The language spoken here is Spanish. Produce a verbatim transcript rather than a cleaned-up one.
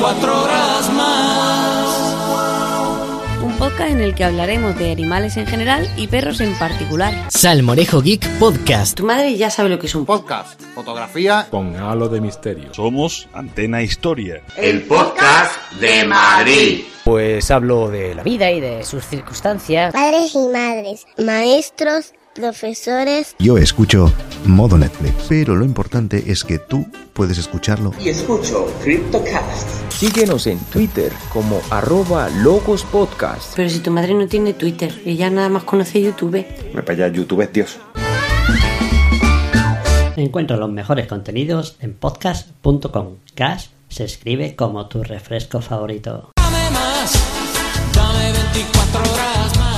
veinticuatro horas más. Un podcast en el que hablaremos de animales en general y perros en particular. Salmorejo Geek Podcast. Tu madre ya sabe lo que es un podcast, fotografía con halo de misterio. Somos Antena Historia, el podcast de Madrid. Pues hablo de la vida y de sus circunstancias. Padres y madres, maestros, profesores. Yo escucho Modo Netflix, pero lo importante es que tú puedes escucharlo. Y escucho CryptoCast. Síguenos en Twitter como arroba Logos Podcast. Pero si tu madre no tiene Twitter, ella nada más conoce YouTube. Me para allá, YouTube es Dios. Encuentra los mejores contenidos en podcast punto com. Cash se escribe como tu refresco favorito. Dame más, dame veinticuatro horas más.